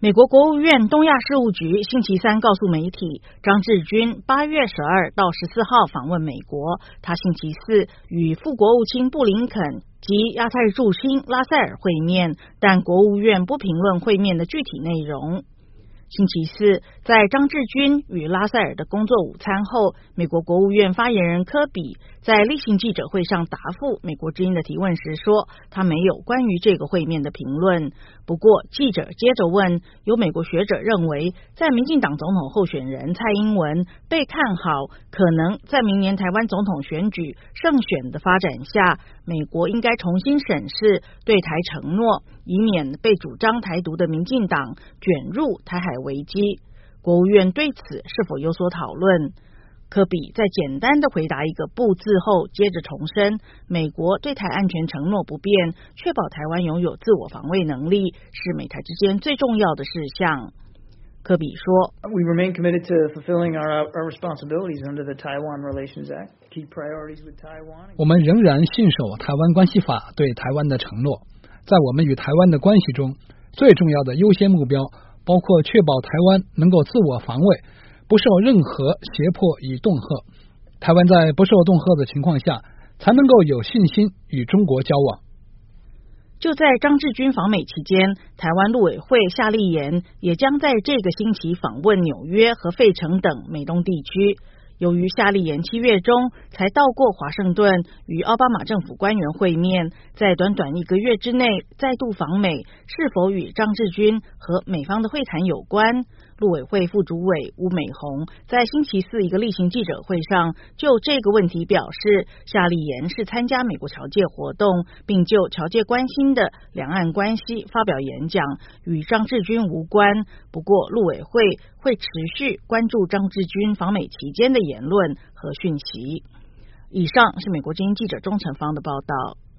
美国国务院东亚事务局星期三告诉媒体，张志军8月12到14号访问美国，他星期四与副国务卿布林肯及亚太驻青拉塞尔会面，但国务院不评论会面的具体内容。星期四，在张志军与拉塞尔的工作午餐后，美国国务院发言人科比在例行记者会上答复美国之音的提问时说，他没有关于这个会面的评论。不过，记者接着问，有美国学者认为，在民进党总统候选人蔡英文被看好可能在明年台湾总统选举胜选的发展下，美国应该重新审视对台承诺，以免被主张台独的民进党卷入台海危机。国务院对此是否有所讨论？科比在简单的回答一个不字后，接着重申，美国对台安全承诺不变，确保台湾拥有自我防卫能力，是美台之间最重要的事项。科比说 We remain committed to fulfilling our responsibilities under the Taiwan Relations Act. Key priorities with Taiwan. 我们仍然信守台湾关系法对台湾的承诺，在我们与台湾的关系中，最重要的优先目标包括确保台湾能够自我防卫，不受任何胁迫与恫吓。台湾在不受恫吓的情况下，才能够有信心与中国交往。 就在张志军访美期间，台湾陆委会夏立言也将在这个星期访问纽约和费城等美东地区。由于夏立言7月中才到过华盛顿与奥巴马政府官员会面，在短短1个月之内再度访美，是否与张志军和美方的会谈有关？陆委会副主委吴美红在星期四一个例行记者会上就这个问题表示，夏立言是参加美国侨界活动，并就侨界关心的两岸关系发表演讲，与张志军无关。不过陆委会会持续关注张志军访美期间的言论和讯息。以上是美国之音记者钟成芳的报道。